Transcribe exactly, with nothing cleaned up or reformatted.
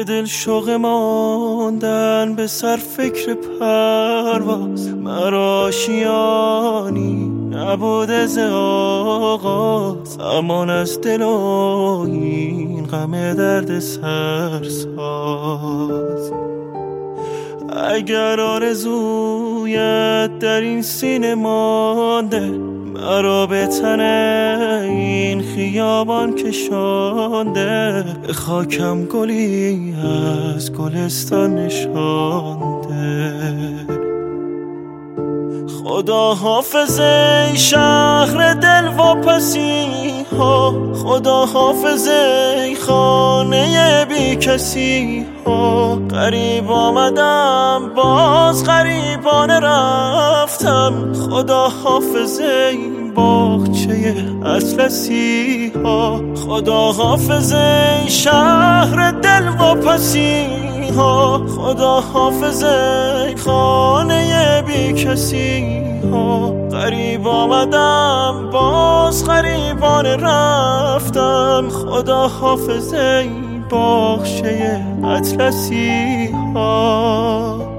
به دل شوق ماندن به سر فکر پرواز، مرا آشیانی نبوده ز آغاز، امان از دل و این غم درد سرساز. اگر آرزویت در این سینه مانده، مرا به تن این خیابان کشانده، به خاکم گلی از گلستان نشانده. خدا حافظ ای شهر دل و پسی ها، خدا حافظ ای خانه بی کسی ها. غریب آمدم باز غریبانه رفتم، خدا حافظ ای باغچه اطلسی ها. خدا حافظ ای شهر دل و پسی ها، خدا حافظ ای خانه بی کسی ها. غریب آمدم باز غریبانه رفتم، خدا حافظ ای باغچه اطلسی ها.